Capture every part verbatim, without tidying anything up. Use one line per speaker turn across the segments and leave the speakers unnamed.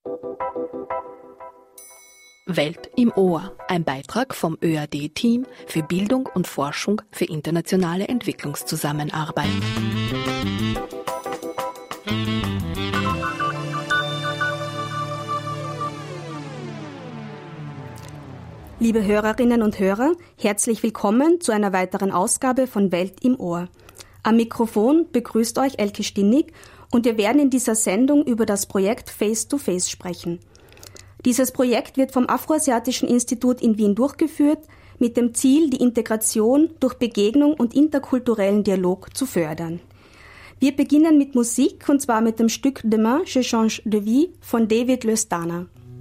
Welt im Ohr, ein Beitrag vom Ö A D-Team für Bildung und Forschung für internationale Entwicklungszusammenarbeit.
Liebe Hörerinnen und Hörer, herzlich willkommen zu einer weiteren Ausgabe von Welt im Ohr. Am Mikrofon begrüßt euch Elke Stinnig und wir werden in dieser Sendung über das Projekt Face to Face sprechen. Dieses Projekt wird vom Afroasiatischen Institut in Wien durchgeführt, mit dem Ziel, die Integration durch Begegnung und interkulturellen Dialog zu fördern. Wir beginnen mit Musik, und zwar mit dem Stück Demain, je change de vie von David Löstana.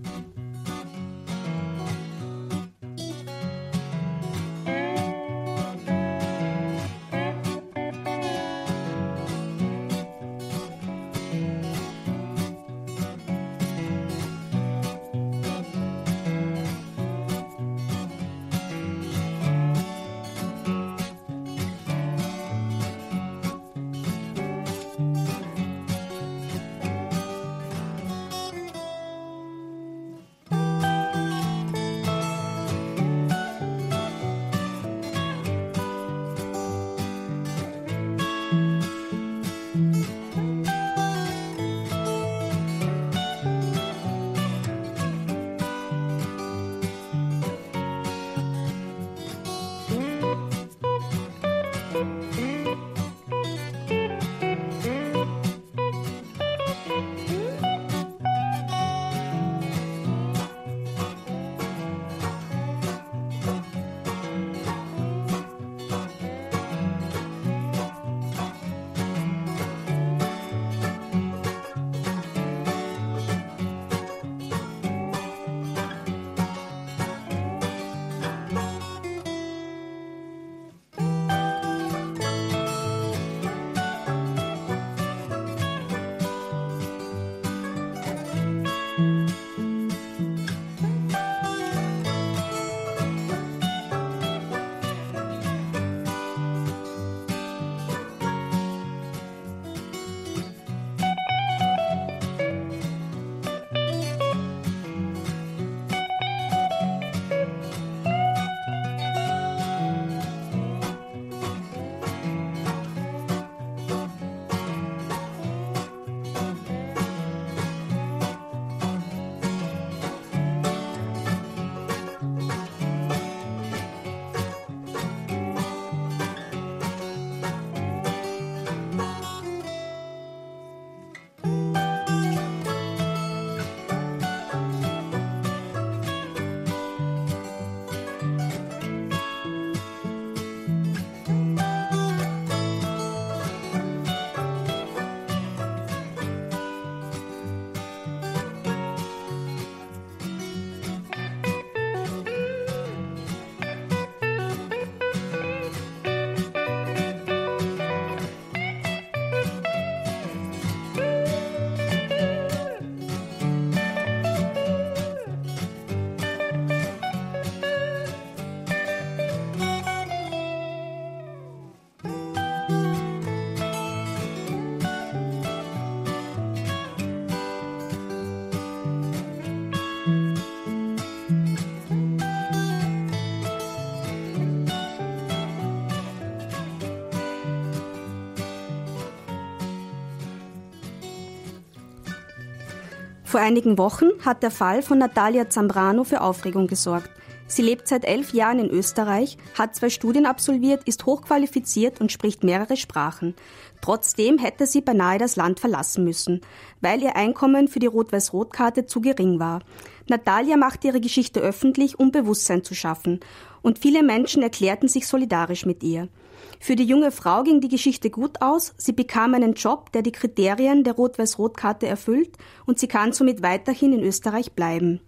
Vor einigen Wochen hat der Fall von Natalia Zambrano für Aufregung gesorgt. Sie lebt seit elf Jahren in Österreich, hat zwei Studien absolviert, ist hochqualifiziert und spricht mehrere Sprachen. Trotzdem hätte sie beinahe das Land verlassen müssen, weil ihr Einkommen für die Rot-Weiß-Rot-Karte zu gering war. Natalia machte ihre Geschichte öffentlich, um Bewusstsein zu schaffen. Und viele Menschen erklärten sich solidarisch mit ihr. Für die junge Frau ging die Geschichte gut aus. Sie bekam einen Job, der die Kriterien der Rot-Weiß-Rot-Karte erfüllt, und sie kann somit weiterhin in Österreich bleiben.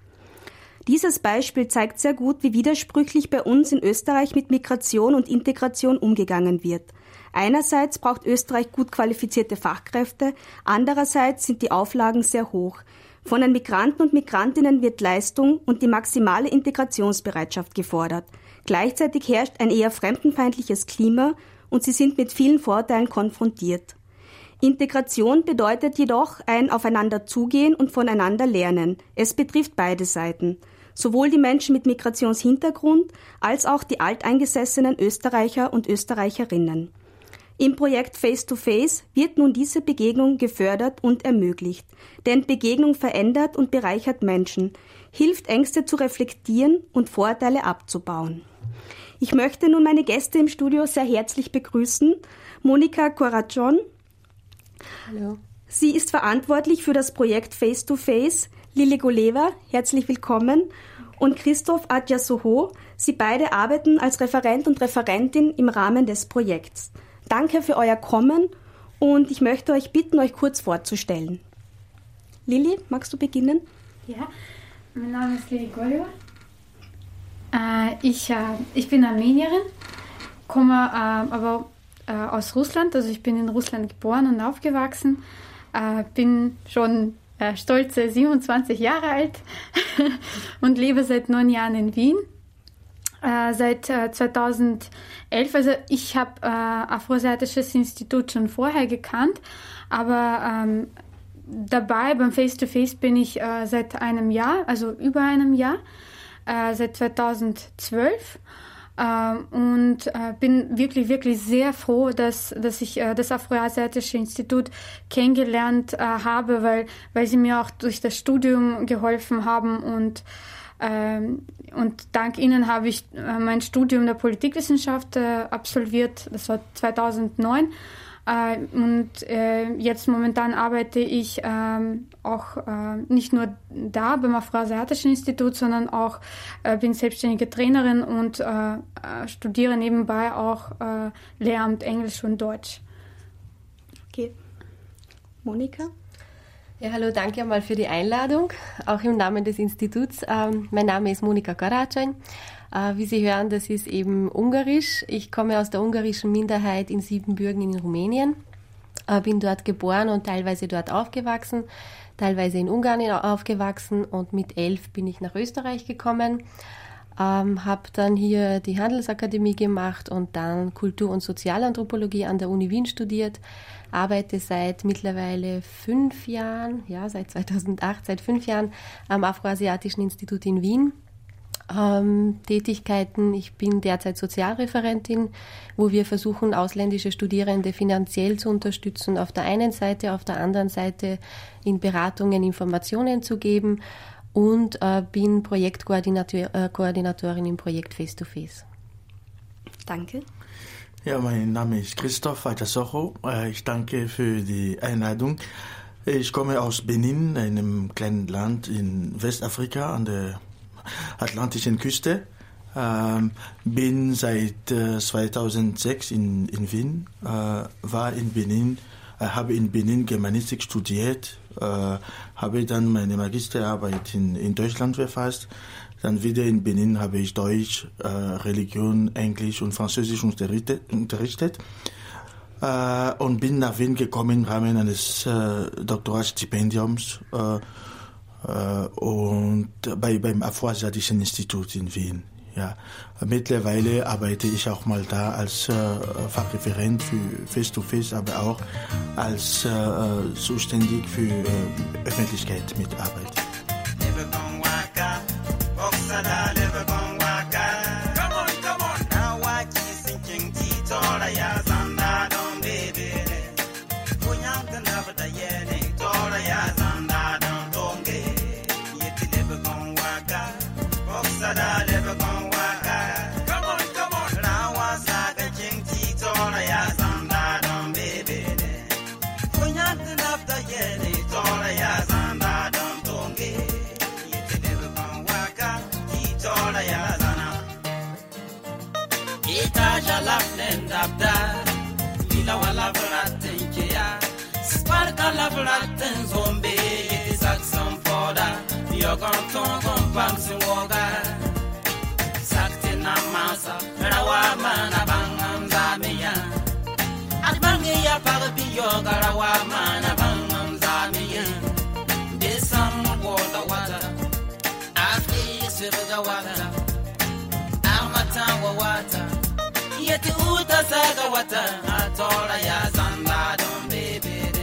Dieses Beispiel zeigt sehr gut, wie widersprüchlich bei uns in Österreich mit Migration und Integration umgegangen wird. Einerseits braucht Österreich gut qualifizierte Fachkräfte, andererseits sind die Auflagen sehr hoch. Von den Migranten und Migrantinnen wird Leistung und die maximale Integrationsbereitschaft gefordert. Gleichzeitig herrscht ein eher fremdenfeindliches Klima und sie sind mit vielen Vorteilen konfrontiert. Integration bedeutet jedoch ein Aufeinanderzugehen und voneinander lernen. Es betrifft beide Seiten. Sowohl die Menschen mit Migrationshintergrund als auch die alteingesessenen Österreicher und Österreicherinnen. Im Projekt Face to Face wird nun diese Begegnung gefördert und ermöglicht. Denn Begegnung verändert und bereichert Menschen, hilft Ängste zu reflektieren und Vorurteile abzubauen. Ich möchte nun meine Gäste im Studio sehr herzlich begrüßen. Monika Corazon.
Hallo.
Sie ist verantwortlich für das Projekt Face to Face. Lili Goleva, herzlich willkommen. Und Christoph Adjasoho. Sie beide arbeiten als Referent und Referentin im Rahmen des Projekts. Danke für euer Kommen und ich möchte euch bitten, euch kurz vorzustellen. Lili, magst du beginnen?
Ja, mein Name ist Lili Goleva. Äh, ich, äh, ich bin Armenierin, komme äh, aber äh, aus Russland. Also ich bin in Russland geboren und aufgewachsen. Äh, bin schon äh, stolze siebenundzwanzig Jahre alt und lebe seit neun Jahren in Wien. Äh, seit äh, zweitausendelf, also ich habe äh, Afroasiatisches Institut schon vorher gekannt, aber ähm, dabei beim Face-to-Face bin ich äh, seit einem Jahr, also über einem Jahr, äh, seit zweitausendzwölf äh, und äh, bin wirklich, wirklich sehr froh, dass, dass ich äh, das Afroasiatische Institut kennengelernt äh, habe, weil, weil sie mir auch durch das Studium geholfen haben und Ähm, und dank ihnen habe ich äh, mein Studium der Politikwissenschaft äh, absolviert, das war zweitausendneun. Äh, und äh, jetzt momentan arbeite ich äh, auch äh, nicht nur da beim Afroasiatischen Institut, sondern auch äh, bin selbstständige Trainerin und äh, äh, studiere nebenbei auch äh, Lehramt Englisch und Deutsch.
Okay. Monika?
Ja, hallo, danke einmal für die Einladung, auch im Namen des Instituts. Ähm, mein Name ist Monika Corazon. Äh, wie Sie hören, das ist eben Ungarisch. Ich komme aus der ungarischen Minderheit in Siebenbürgen in Rumänien, äh, bin dort geboren und teilweise dort aufgewachsen, teilweise in Ungarn aufgewachsen und mit elf bin ich nach Österreich gekommen, ähm, habe dann hier die Handelsakademie gemacht und dann Kultur- und Sozialanthropologie an der Uni Wien studiert. Arbeite seit mittlerweile fünf Jahren, ja, seit zweitausendacht, seit fünf Jahren am Afroasiatischen Institut in Wien. Ähm, Tätigkeiten, ich bin derzeit Sozialreferentin, wo wir versuchen, ausländische Studierende finanziell zu unterstützen, auf der einen Seite, auf der anderen Seite in Beratungen Informationen zu geben und äh, bin Projektkoordinatorin äh, im Projekt Face to Face.
Danke.
Ja, mein Name ist Christoph Adjasoho. Ich danke für die Einladung. Ich komme aus Benin, einem kleinen Land in Westafrika an der atlantischen Küste. Ähm, bin seit äh, zweitausendsechs in, in Wien, äh, war in Benin, äh, habe in Benin Germanistik studiert, äh, habe dann meine Magisterarbeit in, in Deutschland verfasst. Dann wieder in Benin habe ich Deutsch, äh, Religion, Englisch und Französisch unterrichtet, unterrichtet äh, und bin nach Wien gekommen im Rahmen eines äh, Doktoratstipendiums äh, äh, und bei, beim Afroasiatischen Institut in Wien. Ja. Mittlerweile arbeite ich auch mal da als äh, Fachreferent für Face-to-Face, aber auch als äh, zuständig für äh, Öffentlichkeit mit Arbeit.
Yeti uta saga wata atola ya zanda don baby.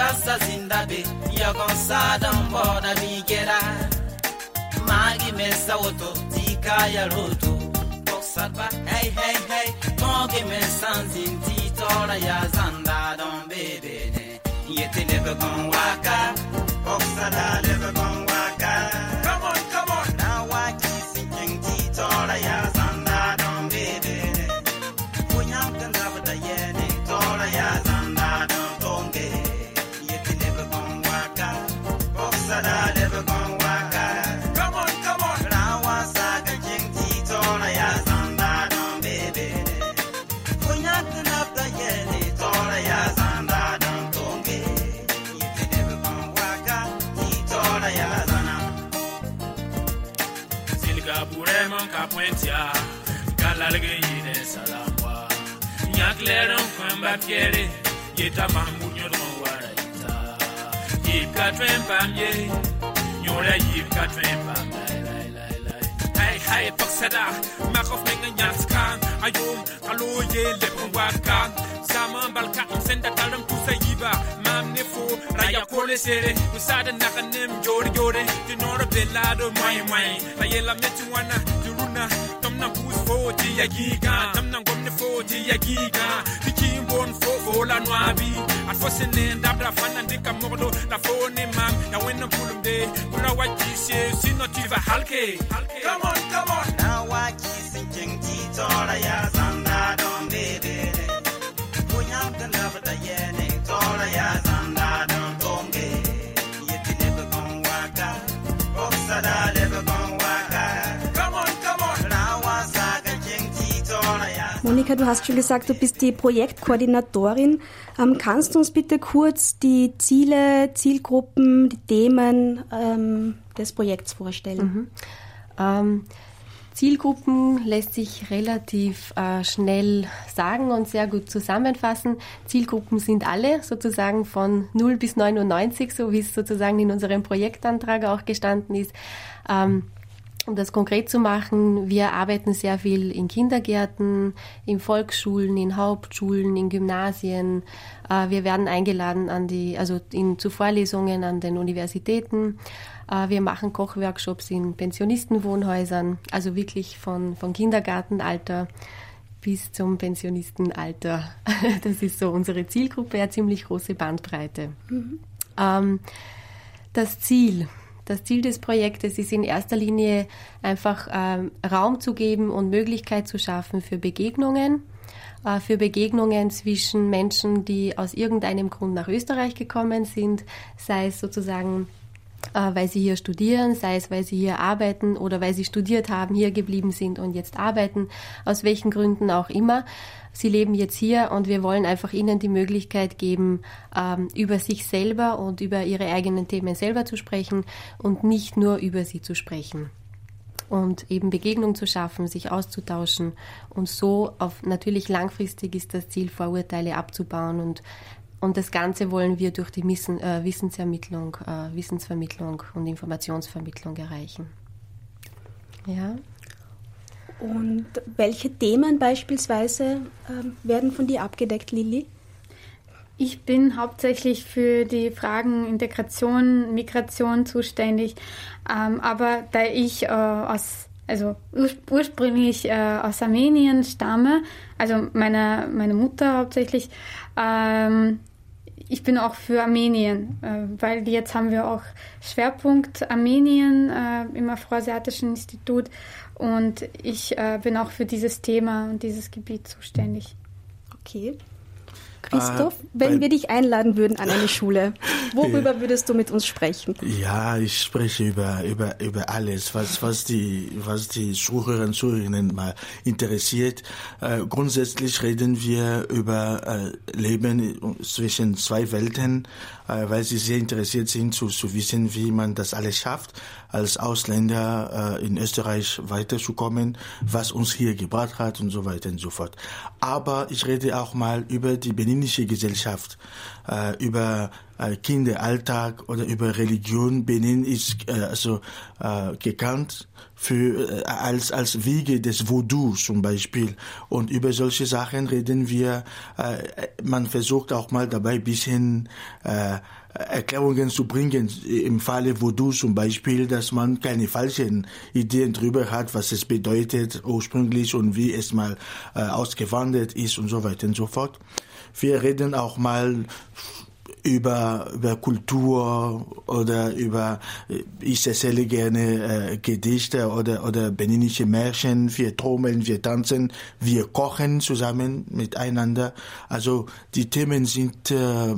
Sasa zindabe, yagon sadam boda bigera. Magi mesa oto, tika ya roto. Boxarba, hey hey hey. Tonge mesanzin titora ya zanda don bebe ne. Yete lebe gon waka, boxada lebe gon waka. Come on, come on. Now waki sinking titora ya zanda don bebe ne. Punyam kandaba da yene, tora ya zanda don tonge. Yete lebe gon waka, boxada lebe gon waka. Come on, come on. Now wasa sinking titora ya zanda don bebe ne. Punyam kandaba da yene, tora ya zanda don tonge. Yete lebe gon waka, titora ya zana. Silga buremon kapuentia, kalalge yine salamwa. Nyakleron kwamba fiere, yeta mamunyo don waraita. Yip katwen pamye, nyora yip katwen pam lai lai lai lai. Hey hey paksada, makof menga nyaskan, ayom kalo ye lepon wakan. Zaman balka senda kalam kusayiba, mam nefo raya kole sere, usada nakanem jore jore, dinora belado mai mai. La yela metuana, duruna, tomna bus fo ti yagiga, tomna gomne fo ti yagiga. Bon fo fo la noabi at fo sene dabra fana ndika mordo la fo ne mam ya wenna pulumde kula waji se sino tiva halke. Come on, come on. Now waji sinking titora ya zanda don bebe. Punyam kan lava da yene tora ya zanda don tonge. Yeti lebe gon waka, oksada lebe gon waka. Come on, come on. Now wasa sinking titora ya.
Monika, du hast schon gesagt, du bist die Projektkoordinatorin. Ähm, kannst du uns bitte kurz die Ziele, Zielgruppen, die Themen ähm, des Projekts vorstellen?
Mhm. Ähm, Zielgruppen lässt sich relativ äh, schnell sagen und sehr gut zusammenfassen. Zielgruppen sind alle sozusagen von null bis neunundneunzig, so wie es sozusagen in unserem Projektantrag auch gestanden ist. Ähm, Um das konkret zu machen, wir arbeiten sehr viel in Kindergärten, in Volksschulen, in Hauptschulen, in Gymnasien. Wir werden eingeladen an die, also in, zu Vorlesungen an den Universitäten. Wir machen Kochworkshops in Pensionistenwohnhäusern, also wirklich von, von Kindergartenalter bis zum Pensionistenalter. Das ist so unsere Zielgruppe, eine ziemlich große Bandbreite. Mhm. Ähm, das Ziel. Das Ziel des Projektes ist in erster Linie einfach ähm, Raum zu geben und Möglichkeit zu schaffen für Begegnungen, äh, für Begegnungen zwischen Menschen, die aus irgendeinem Grund nach Österreich gekommen sind, sei es sozusagen, äh, weil sie hier studieren, sei es, weil sie hier arbeiten oder weil sie studiert haben, hier geblieben sind und jetzt arbeiten, aus welchen Gründen auch immer. Sie leben jetzt hier und wir wollen einfach ihnen die Möglichkeit geben, ähm, über sich selber und über ihre eigenen Themen selber zu sprechen und nicht nur über sie zu sprechen. Und eben Begegnung zu schaffen, sich auszutauschen und so auf natürlich langfristig ist das Ziel, Vorurteile abzubauen und und das Ganze wollen wir durch die Wissen, äh, Wissensermittlung, äh, Wissensvermittlung und Informationsvermittlung erreichen. Ja.
Und welche Themen beispielsweise ähm, werden von dir abgedeckt, Lilly?
Ich bin hauptsächlich für die Fragen Integration, Migration zuständig, ähm, aber da ich äh, aus, also ur- ursprünglich äh, aus Armenien stamme, also meine, meine Mutter hauptsächlich, ähm, ich bin auch für Armenien, äh, weil jetzt haben wir auch Schwerpunkt Armenien äh, im Afroasiatischen Institut und ich äh, bin auch für dieses Thema und dieses Gebiet zuständig.
Okay. Christoph, äh, wenn wir dich einladen würden an eine Schule, worüber würdest du mit uns sprechen?
Ja, ich spreche über über über alles, was was die was die Zuhörerinnen und Zuhörer mal interessiert. Äh, grundsätzlich reden wir über äh, Leben zwischen zwei Welten, äh, weil sie sehr interessiert sind zu zu wissen, wie man das alles schafft, als Ausländer äh, in Österreich weiterzukommen, was uns hier gebracht hat und so weiter und so fort. Aber ich rede auch mal über die Benin beninische Gesellschaft, äh, über äh, Kinderalltag oder über Religion. Benin ist äh, also äh, gekannt für äh, als als Wiege des Voodoo zum Beispiel. Und über solche Sachen reden wir. Äh, man versucht auch mal dabei ein bisschen äh, Erklärungen zu bringen, im Falle Voodoo zum Beispiel, dass man keine falschen Ideen drüber hat, was es bedeutet ursprünglich und wie es mal äh, ausgewandert ist und so weiter und so fort. Wir reden auch mal über über Kultur oder über, ich erzähle gerne äh, Gedichte oder oder beninische Märchen, wir trommeln, wir tanzen, wir kochen zusammen miteinander. Also die Themen sind äh,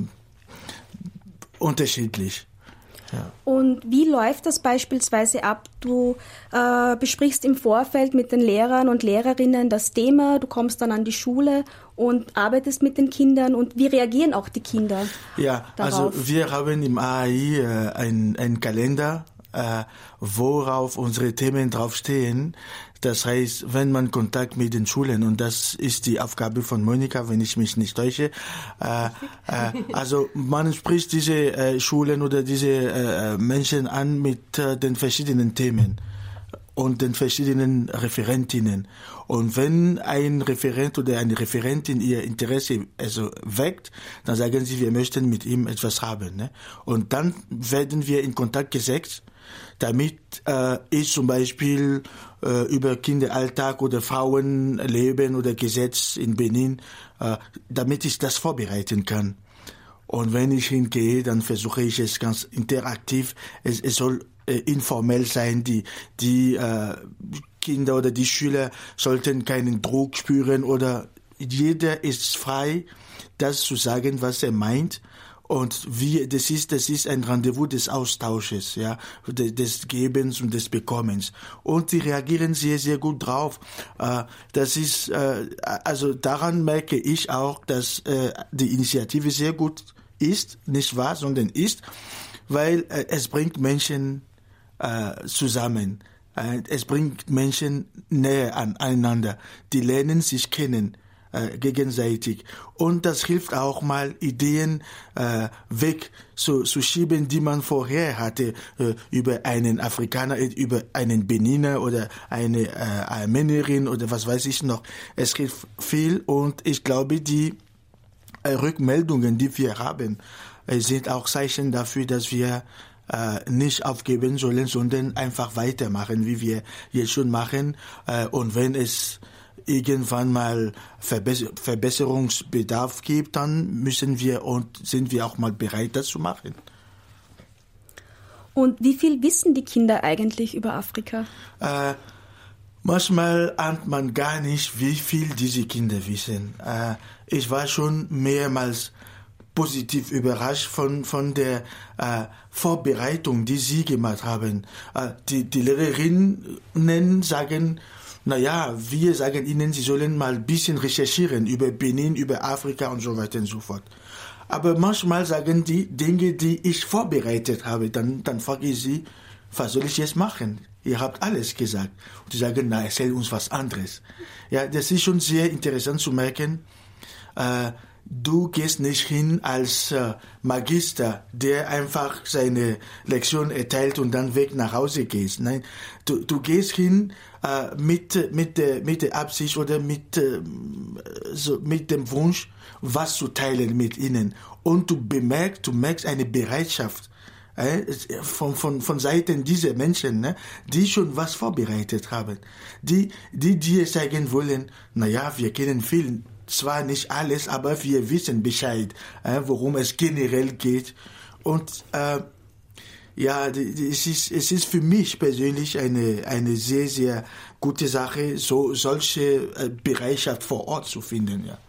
unterschiedlich. Ja.
Und wie läuft das beispielsweise ab? Du äh, besprichst im Vorfeld mit den Lehrern und Lehrerinnen das Thema, du kommst dann an die Schule und arbeitest mit den Kindern. Und wie reagieren auch die Kinder
Ja,
darauf?
Also wir haben im A A I äh, einen Kalender, äh, worauf unsere Themen draufstehen. Das heißt, wenn man Kontakt mit den Schulen, und das ist die Aufgabe von Monika, wenn ich mich nicht täusche, äh, äh, also man spricht diese äh, Schulen oder diese äh, Menschen an mit äh, den verschiedenen Themen und den verschiedenen Referentinnen. Und wenn ein Referent oder eine Referentin ihr Interesse also weckt, dann sagen sie, wir möchten mit ihm etwas haben. Ne? Und dann werden wir in Kontakt gesetzt, damit äh, ich zum Beispiel äh, über Kinderalltag oder Frauenleben oder Gesetz in Benin, äh, damit ich das vorbereiten kann. Und wenn ich hingehe, dann versuche ich es ganz interaktiv. Es, es soll äh, informell sein. Die, die äh, Kinder oder die Schüler sollten keinen Druck spüren oder jeder ist frei, das zu sagen, was er meint. Und wie, das ist, das ist ein Rendezvous des Austausches, ja, des Gebens und des Bekommens. Und die reagieren sehr, sehr gut drauf. Das ist, also daran merke ich auch, dass die Initiative sehr gut ist, nicht wahr, sondern ist, weil es bringt Menschen zusammen. Es bringt Menschen näher aneinander. Die lernen sich kennen. Äh, gegenseitig. Und das hilft auch mal, Ideen äh, weg zu, zu schieben, die man vorher hatte, äh, über einen Afrikaner, über einen Beniner oder eine äh, Armenierin oder was weiß ich noch. Es hilft viel und ich glaube, die äh, Rückmeldungen, die wir haben, äh, sind auch Zeichen dafür, dass wir äh, nicht aufgeben sollen, sondern einfach weitermachen, wie wir jetzt schon machen. Äh, und wenn es irgendwann mal Verbesserungsbedarf gibt, dann müssen wir und sind wir auch mal bereit, das zu machen.
Und wie viel wissen die Kinder eigentlich über Afrika?
Äh, manchmal ahnt man gar nicht, wie viel diese Kinder wissen. Äh, ich war schon mehrmals positiv überrascht von von der äh, Vorbereitung, die sie gemacht haben. Äh, die, die Lehrerinnen sagen, naja, wir sagen ihnen, sie sollen mal ein bisschen recherchieren über Benin, über Afrika und so weiter und so fort. Aber manchmal sagen die Dinge, die ich vorbereitet habe. Dann, dann frage ich sie, was soll ich jetzt machen? Ihr habt alles gesagt. Und sie sagen, na, erzähl uns was anderes. Ja, das ist schon sehr interessant zu merken. Äh, Du gehst nicht hin als äh, Magister, der einfach seine Lektion erteilt und dann weg nach Hause gehst. Nein, du, du gehst hin äh, mit, mit, der, mit der Absicht oder mit, äh, so, mit dem Wunsch, was zu teilen mit ihnen. Und du bemerkst, du merkst eine Bereitschaft äh, von, von, von Seiten dieser Menschen, ne, die schon was vorbereitet haben. Die, die dir sagen wollen, na ja, wir kennen viel. Zwar nicht alles, aber wir wissen Bescheid, äh, worum es generell geht. Und äh, ja, es ist, es ist für mich persönlich eine, eine sehr, sehr gute Sache, so solche äh, Bereitschaft vor Ort zu finden. Ja.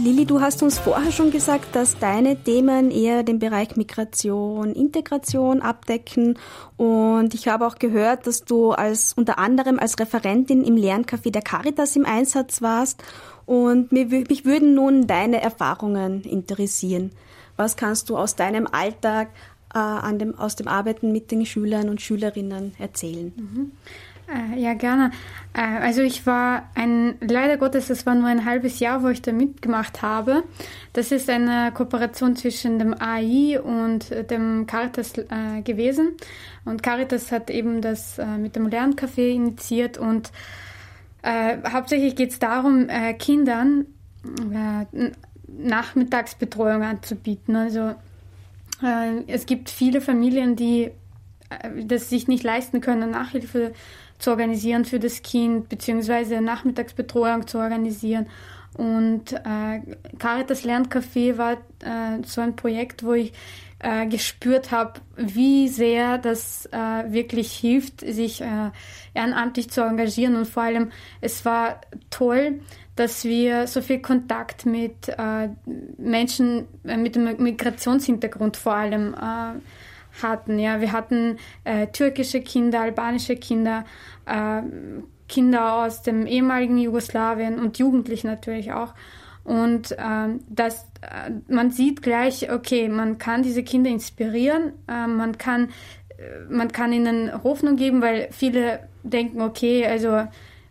Lili, du hast uns vorher schon gesagt, dass deine Themen eher den Bereich Migration, Integration abdecken. Und ich habe auch gehört, dass du als unter anderem als Referentin im Lerncafé der Caritas im Einsatz warst. Und mich, mich würden nun deine Erfahrungen interessieren. Was kannst du aus deinem Alltag, äh, an dem, aus dem Arbeiten mit den Schülern und Schülerinnen erzählen?
Mhm. Ja, gerne. Also ich war ein, leider Gottes, es war nur ein halbes Jahr, wo ich da mitgemacht habe. Das ist eine Kooperation zwischen dem A I und dem Caritas äh, gewesen. Und Caritas hat eben das äh, mit dem Lerncafé initiiert. Und äh, hauptsächlich geht es darum, äh, Kindern äh, Nachmittagsbetreuung anzubieten. Also äh, es gibt viele Familien, die äh, das sich nicht leisten können, Nachhilfe zu organisieren für das Kind, beziehungsweise Nachmittagsbetreuung zu organisieren. Und äh, Caritas Lerncafé war äh, so ein Projekt, wo ich äh, gespürt habe, wie sehr das äh, wirklich hilft, sich äh, ehrenamtlich zu engagieren. Und vor allem, es war toll, dass wir so viel Kontakt mit äh, Menschen äh, mit dem Migrationshintergrund vor allem äh, hatten. Ja, wir hatten äh, türkische Kinder, albanische Kinder, äh, Kinder aus dem ehemaligen Jugoslawien und Jugendliche natürlich auch. Und äh, das, äh, man sieht gleich, okay, man kann diese Kinder inspirieren, äh, man kann, äh, man kann ihnen Hoffnung geben, weil viele denken, okay, also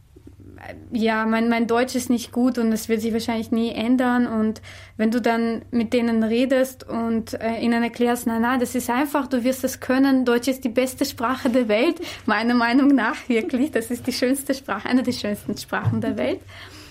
ja, mein, mein Deutsch ist nicht gut und es wird sich wahrscheinlich nie ändern. Und wenn du dann mit denen redest und äh, ihnen erklärst, na, na, das ist einfach, du wirst es können, Deutsch ist die beste Sprache der Welt, meiner Meinung nach wirklich, das ist die schönste Sprache, eine der schönsten Sprachen der Welt.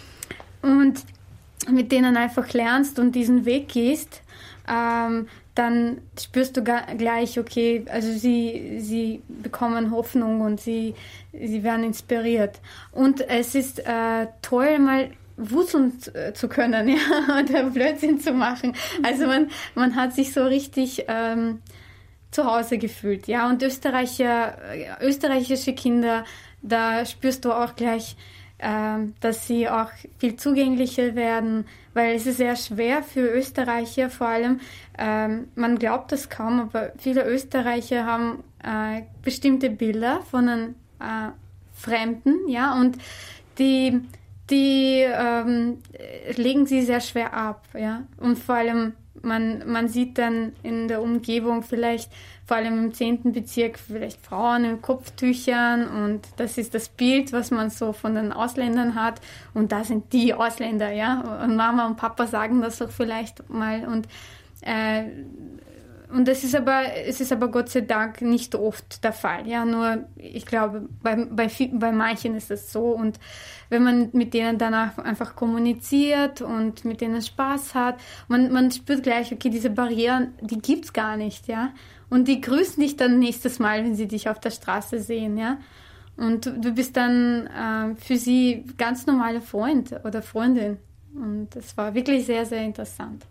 Und mit denen einfach lernst und diesen Weg gehst, ähm, dann spürst du gleich, okay, also sie, sie bekommen Hoffnung und sie, sie werden inspiriert. Und es ist äh, toll, mal wurzeln zu können, ja, oder Blödsinn zu machen. Also man, man hat sich so richtig ähm, zu Hause gefühlt, ja. Und Österreicher, österreichische Kinder, da spürst du auch gleich, ähm, dass sie auch viel zugänglicher werden, weil es ist sehr schwer für Österreicher, vor allem, ähm, man glaubt das kaum, aber viele Österreicher haben äh, bestimmte Bilder von einem äh, Fremden, ja, und die, die ähm, legen sie sehr schwer ab, ja, und vor allem, man, man sieht dann in der Umgebung vielleicht, vor allem im zehnten Bezirk, vielleicht Frauen in Kopftüchern und das ist das Bild, was man so von den Ausländern hat und da sind die Ausländer, ja, und Mama und Papa sagen das auch vielleicht mal und äh, und das ist aber, es ist aber Gott sei Dank nicht oft der Fall, ja, nur ich glaube, bei, bei, bei manchen ist es so und wenn man mit denen danach einfach kommuniziert und mit denen Spaß hat, man, man spürt gleich, okay, diese Barrieren, die gibt's gar nicht, ja, und die grüßen dich dann nächstes Mal, wenn sie dich auf der Straße sehen, ja, und du, du bist dann äh, für sie ganz normaler Freund oder Freundin und das war wirklich sehr, sehr interessant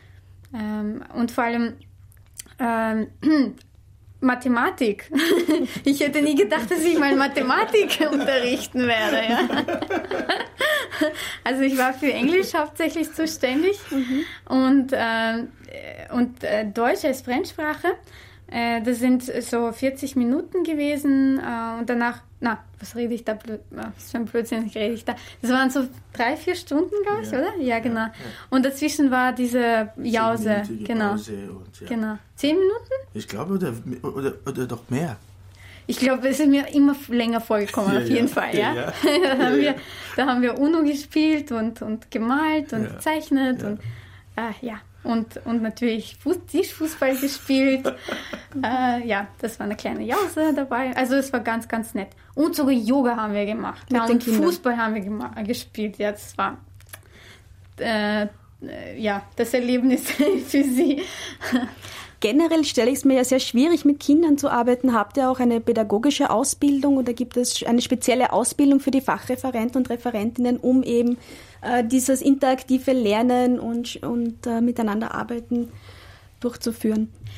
ähm, und vor allem Ähm, Mathematik. Ich hätte nie gedacht, dass ich mal Mathematik unterrichten werde. Ja. Also ich war für Englisch hauptsächlich zuständig mhm. und, äh, und äh, Deutsch als Fremdsprache. Äh, das sind so vierzig Minuten gewesen äh, und danach, na, was rede ich da? Blöd, was für ein Blödsinn rede ich da? Das waren so drei, vier Stunden, glaube ich, ja, oder? Ja, genau. Ja, ja. Und dazwischen war diese Jause. Genau.
Pause und, ja.
Genau. Zehn Minuten?
Ich glaube, oder, oder, oder doch mehr.
Ich glaube, es ist mir immer länger vorgekommen, ja, auf jeden ja. Fall, ja. ja. da, haben wir, da haben wir Uno gespielt und, und gemalt und ja. gezeichnet ja. und äh, ja. Und, und natürlich Fuß, Tischfußball gespielt. äh, ja, das war eine kleine Jause dabei. Also es war ganz, ganz nett. Und sogar Yoga haben wir gemacht. Ja, und Fußball haben wir gema- gespielt. Ja, das war äh, ja, das Erlebnis für sie.
Generell stelle ich es mir ja sehr schwierig, mit Kindern zu arbeiten. Habt ihr auch eine pädagogische Ausbildung oder gibt es eine spezielle Ausbildung für die Fachreferenten und Referentinnen, um eben äh, dieses interaktive Lernen und, und äh, miteinander arbeiten durchzuführen?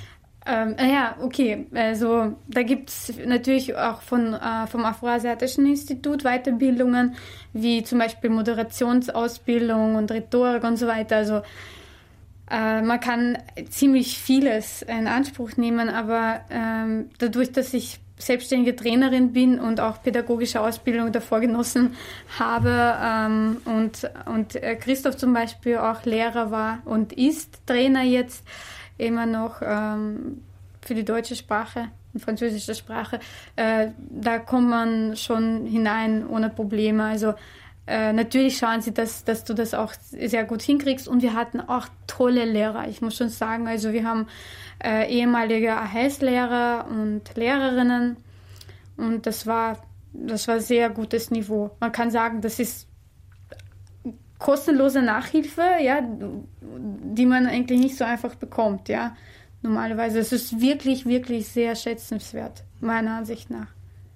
Ähm, ja, okay. Also da gibt es natürlich auch von, äh, vom Afroasiatischen Institut Weiterbildungen, wie zum Beispiel Moderationsausbildung und Rhetorik und so weiter. Also äh, man kann ziemlich vieles in Anspruch nehmen, aber ähm, dadurch, dass ich selbstständige Trainerin bin und auch pädagogische Ausbildung davor genossen habe ähm, und, und Christoph zum Beispiel auch Lehrer war und ist Trainer jetzt, immer noch ähm, für die deutsche Sprache und französische Sprache, äh, da kommt man schon hinein ohne Probleme. Also äh, natürlich schauen sie, dass, dass du das auch sehr gut hinkriegst. Und wir hatten auch tolle Lehrer, ich muss schon sagen. Also wir haben äh, ehemalige A H E S-Lehrer und Lehrerinnen und das war, das war sehr gutes Niveau. Man kann sagen, das ist kostenlose Nachhilfe, ja, die man eigentlich nicht so einfach bekommt, ja, normalerweise. Es ist wirklich, wirklich sehr schätzenswert, meiner Ansicht nach.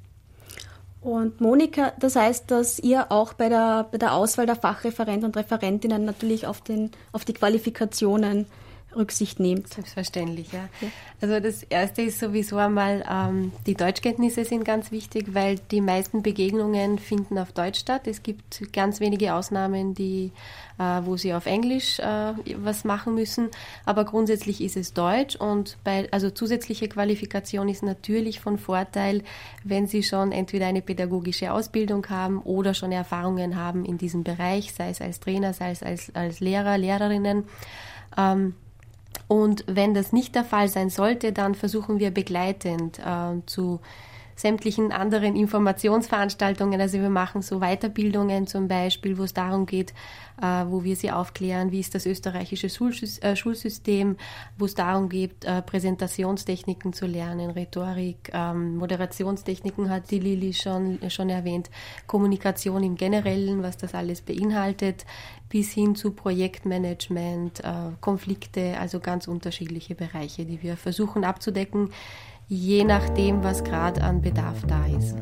Und Monika, das heißt, dass ihr auch bei der, bei der Auswahl der Fachreferenten und Referentinnen natürlich auf, den, auf die Qualifikationen Rücksicht nehmt.
Selbstverständlich, ja. ja. Also das Erste ist sowieso einmal, ähm, die Deutschkenntnisse sind ganz wichtig, weil die meisten Begegnungen finden auf Deutsch statt. Es gibt ganz wenige Ausnahmen, die, äh, wo sie auf Englisch äh, was machen müssen, aber grundsätzlich ist es Deutsch und bei, also zusätzliche Qualifikation ist natürlich von Vorteil, wenn Sie schon entweder eine pädagogische Ausbildung haben oder schon Erfahrungen haben in diesem Bereich, sei es als Trainer, sei es als, als Lehrer, Lehrerinnen. Ähm, Und wenn das nicht der Fall sein sollte, dann versuchen wir begleitend äh, zu sämtlichen anderen Informationsveranstaltungen. Also wir machen so Weiterbildungen zum Beispiel, wo es darum geht, äh, wo wir sie aufklären, wie ist das österreichische Schulsys- äh, Schulsystem, wo es darum geht, äh, Präsentationstechniken zu lernen, Rhetorik, ähm, Moderationstechniken hat die Lili schon, schon erwähnt, Kommunikation im Generellen, was das alles beinhaltet, bis hin zu Projektmanagement, äh, Konflikte, also ganz unterschiedliche Bereiche, die wir versuchen abzudecken, je nachdem, was gerade an Bedarf da ist.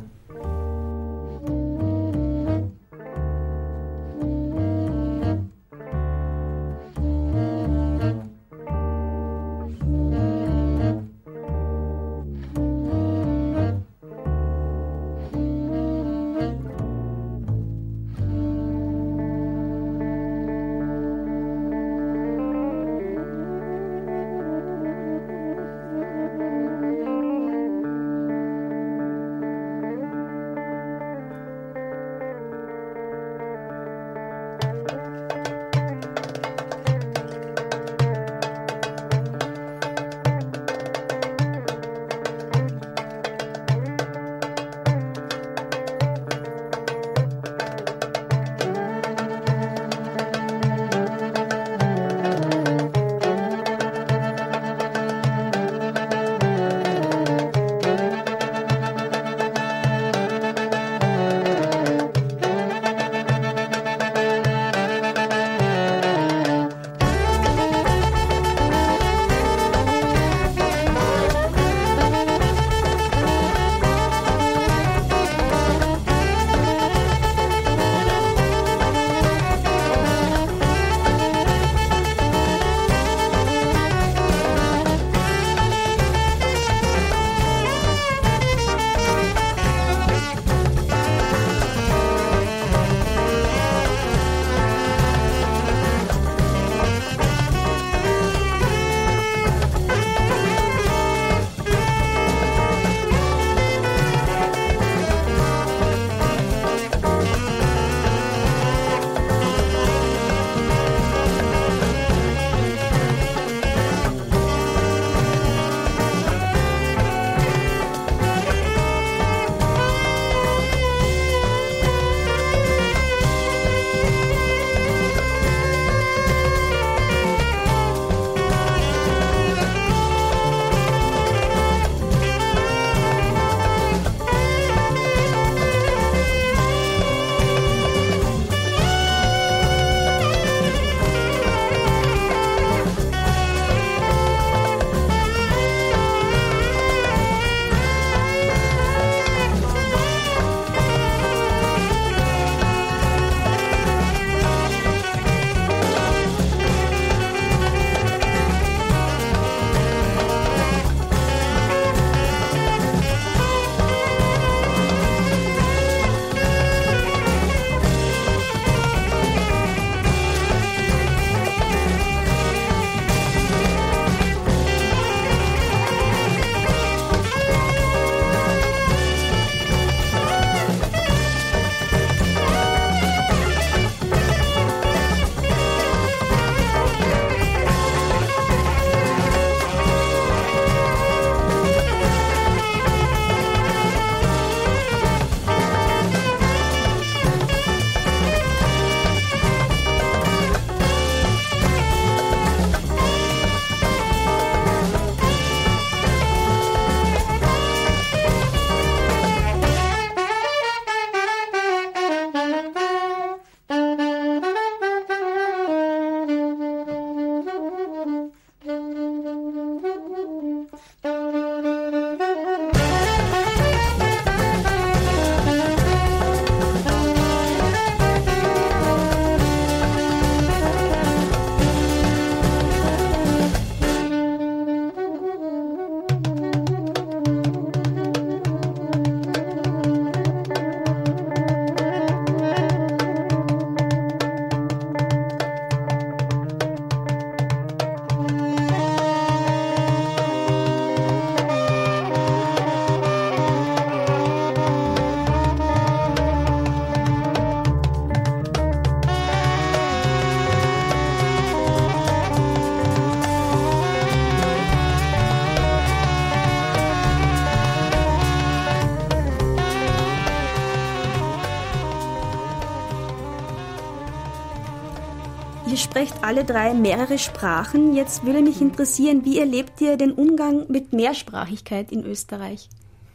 Ihr sprecht alle drei mehrere Sprachen. Jetzt würde mich interessieren, wie erlebt ihr den Umgang mit Mehrsprachigkeit in Österreich?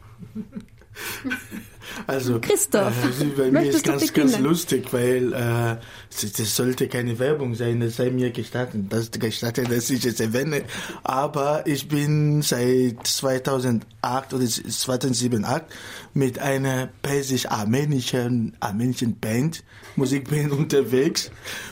Also,
Christoph,
äh, bei mir ist ganz, ganz lustig, weil äh, das sollte keine Werbung sein, das sei mir gestattet, das gestattet, dass ich es erwähne. Aber ich bin seit zweitausendacht oder zweitausendsieben mit einer persisch-armenischen armenischen Band, Musikband unterwegs.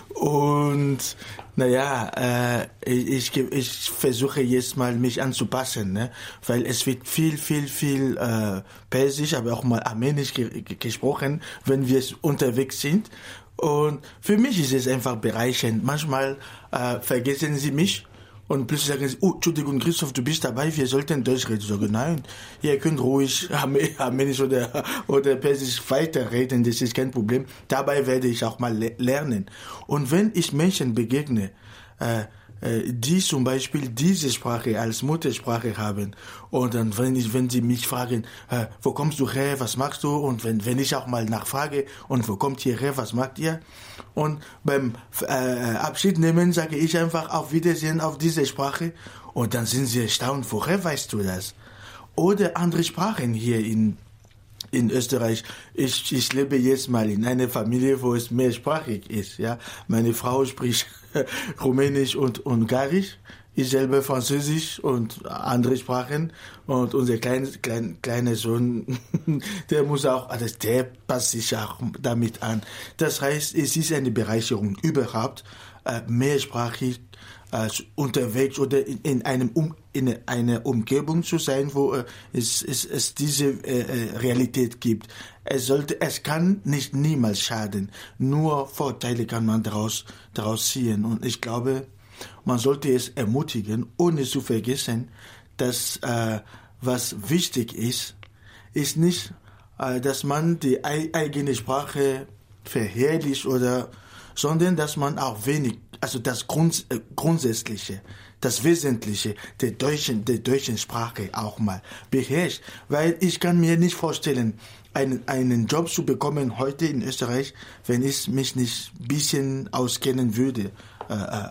Und naja, äh, ich, ich versuche jetzt mal mich anzupassen, ne? Weil es wird viel, viel, viel äh, Persisch, aber auch mal Armenisch ge- ge- gesprochen, wenn wir unterwegs sind. Und für mich ist es einfach bereichernd. Manchmal äh, vergessen sie mich und plötzlich sagen sie, oh, Entschuldigung, Christoph, du bist dabei, wir sollten Deutsch reden. Ich sage, nein, ihr könnt ruhig Armenisch oder, oder Persisch weiterreden, das ist kein Problem. Dabei werde ich auch mal le- lernen. Und wenn ich Menschen begegne, äh, die zum Beispiel diese Sprache als Muttersprache haben und dann, wenn ich, wenn sie mich fragen, äh, wo kommst du her, was machst du, und wenn, wenn ich auch mal nachfrage, und wo kommt ihr her, was macht ihr, und beim äh, Abschied nehmen sage ich einfach auf Wiedersehen auf diese Sprache, und dann sind sie erstaunt, woher weißt du das? Oder andere Sprachen hier in in Österreich. Ich, ich lebe jetzt mal in einer Familie, wo es mehrsprachig ist. Ja, meine Frau spricht Rumänisch und Ungarisch, ich selber Französisch und andere Sprachen. Und unser kleiner klein, kleiner Sohn, der muss auch, also der passt sich auch damit an. Das heißt, es ist eine Bereicherung überhaupt, äh, mehrsprachig äh, unterwegs oder in, in einem um, in einer Umgebung zu sein, wo äh, es, es, es diese äh, Realität gibt. Es sollte, es kann nicht niemals schaden. Nur Vorteile kann man daraus, daraus ziehen. Und ich glaube, man sollte es ermutigen, ohne zu vergessen, dass äh, was wichtig ist, ist nicht, äh, dass man die ei- eigene Sprache verherrlicht oder, sondern dass man auch wenig, also das Grund, äh, Grundsätzliche, das Wesentliche der deutschen, der deutschen Sprache auch mal beherrscht. Weil ich kann mir nicht vorstellen, einen, einen Job zu bekommen heute in Österreich, wenn ich mich nicht ein bisschen auskennen würde äh,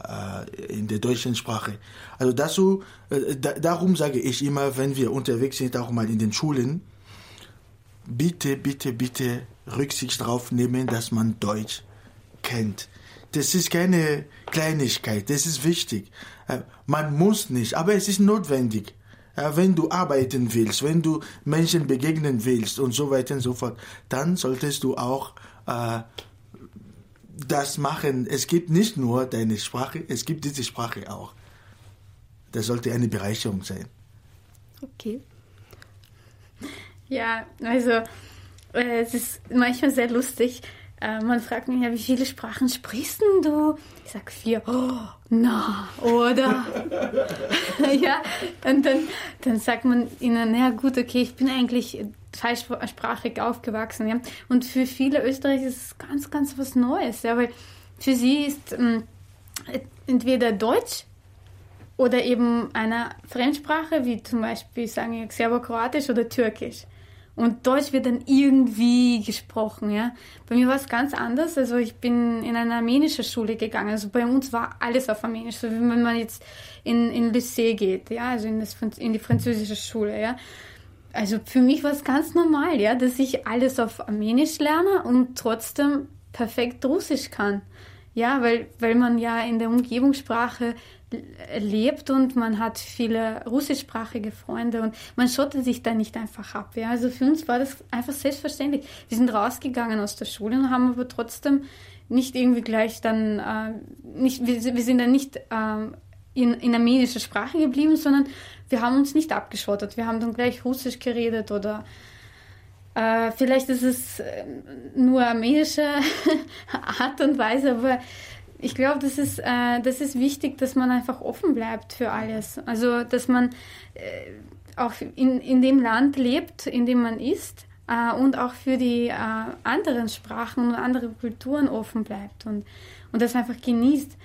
äh, in der deutschen Sprache. Also dazu, äh, da, darum sage ich immer, wenn wir unterwegs sind, auch mal in den Schulen, bitte, bitte, bitte Rücksicht drauf nehmen, dass man Deutsch kennt. Das ist keine Kleinigkeit, das ist wichtig. Man muss nicht, aber es ist notwendig. Wenn du arbeiten willst, wenn du Menschen begegnen willst und so weiter und so fort, dann solltest du auch äh, das machen. Es gibt nicht nur deine Sprache, es gibt diese Sprache auch. Das sollte eine Bereicherung sein.
Okay.
Ja, also äh, es ist manchmal sehr lustig. Äh, man fragt mich ja, wie viele Sprachen sprichst denn du? Ich sag vier. Oh, na, oder? Ja, und dann, dann sagt man ihnen, na gut, okay, ich bin eigentlich zweisprachig aufgewachsen. Ja? Und für viele Österreicher ist es ganz, ganz was Neues, ja? Weil für sie ist ähm, entweder Deutsch oder eben eine Fremdsprache, wie zum Beispiel, sagen wir, Serbokroatisch oder Türkisch. Und Deutsch wird dann irgendwie gesprochen, ja. Bei mir war es ganz anders. Also ich bin in eine armenische Schule gegangen. Also bei uns war alles auf Armenisch. So wie wenn man jetzt in, in Lycée geht, ja, also in, das, in die französische Schule, ja. Also für mich war es ganz normal, ja, dass ich alles auf Armenisch lerne und trotzdem perfekt Russisch kann. Ja, weil, weil man ja in der Umgebungssprache lebt und man hat viele russischsprachige Freunde und man schottet sich da nicht einfach ab. Ja? Also für uns war das einfach selbstverständlich. Wir sind rausgegangen aus der Schule und haben aber trotzdem nicht irgendwie gleich dann, äh, nicht, wir, wir sind dann nicht äh, in, in armenischer Sprache geblieben, sondern wir haben uns nicht abgeschottet. Wir haben dann gleich Russisch geredet oder äh, vielleicht ist es nur armenische Art und Weise, aber ich glaube, das ist, äh, das ist wichtig, dass man einfach offen bleibt für alles. Also, dass man äh, auch in, in dem Land lebt, in dem man ist äh, und auch für die äh, anderen Sprachen und andere Kulturen offen bleibt und, und das einfach genießt.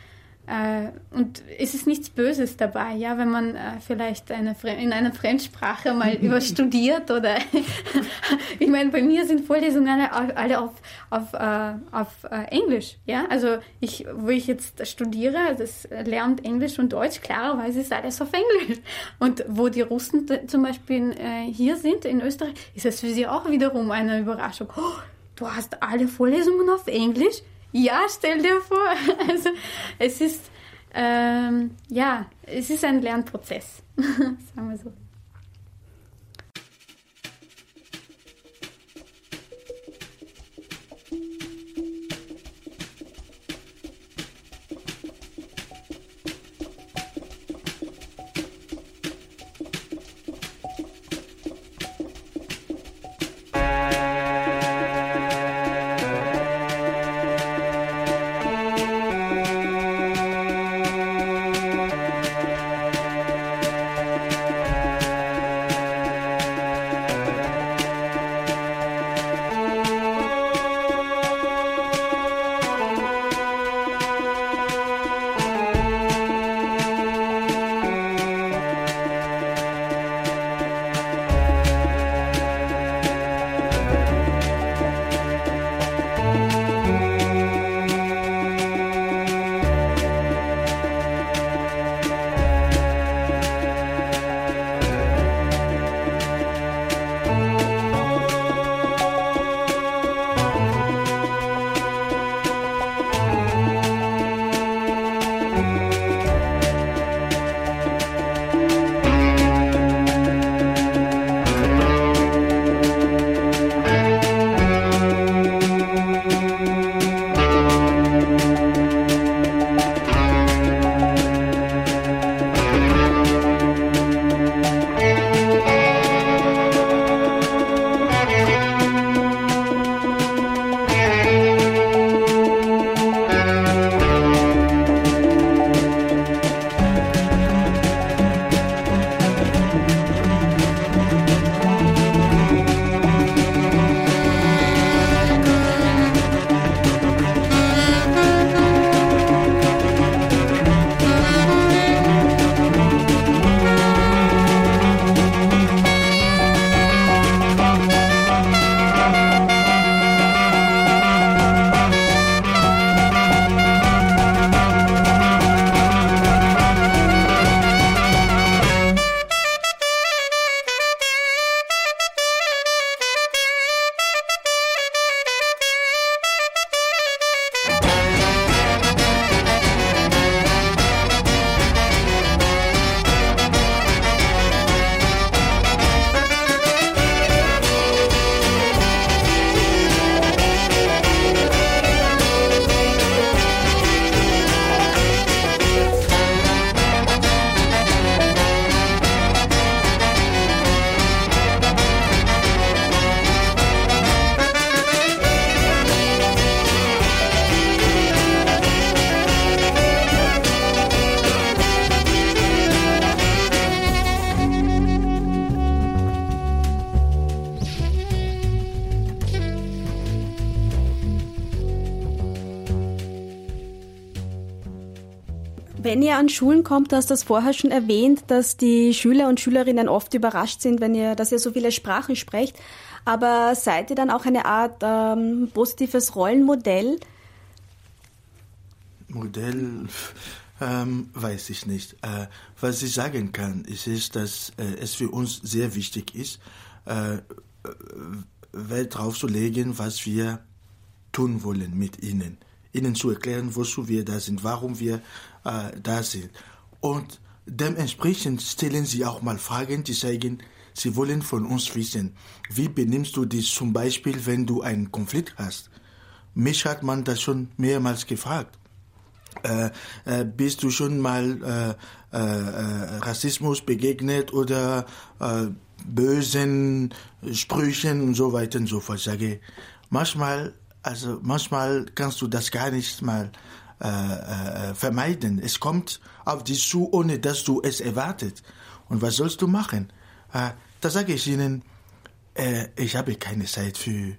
Äh, und es ist nichts Böses dabei, ja, wenn man äh, vielleicht eine, in einer Fremdsprache mal überstudiert oder ich meine, bei mir sind Vorlesungen alle, alle auf, auf, äh, auf äh, Englisch, ja, also ich, wo ich jetzt studiere, das lernt Englisch und Deutsch, klarerweise ist alles auf Englisch. Und wo die Russen t- zum Beispiel äh, hier sind, in Österreich, ist das für sie auch wiederum eine Überraschung. Oh, du hast alle Vorlesungen auf Englisch? Ja, stell dir vor. Also es ist, ähm, ja, es ist ein Lernprozess, sagen wir so.
Wenn ihr an Schulen kommt, du hast das vorher schon erwähnt, dass die Schüler und Schülerinnen oft überrascht sind, wenn ihr, dass ihr so viele Sprachen sprecht. Aber seid ihr dann auch eine Art ähm, positives Rollenmodell?
Modell, ähm, weiß ich nicht. Äh, was ich sagen kann, ist, ist dass äh, es für uns sehr wichtig ist, äh, Wert drauf zu legen, was wir tun wollen mit ihnen. Ihnen zu erklären, wozu wir da sind, warum wir äh, da sind. Und dementsprechend stellen sie auch mal Fragen, die sagen, sie wollen von uns wissen, wie benimmst du dich zum Beispiel, wenn du einen Konflikt hast? Mich hat man das schon mehrmals gefragt. Äh, äh, bist du schon mal äh, äh, Rassismus begegnet oder äh, bösen Sprüchen und so weiter und so fort? Sage, manchmal, also manchmal kannst du das gar nicht mal äh, äh, vermeiden. Es kommt auf dich zu, ohne dass du es erwartet. Und was sollst du machen? Äh, da sage ich ihnen, äh, ich habe keine Zeit für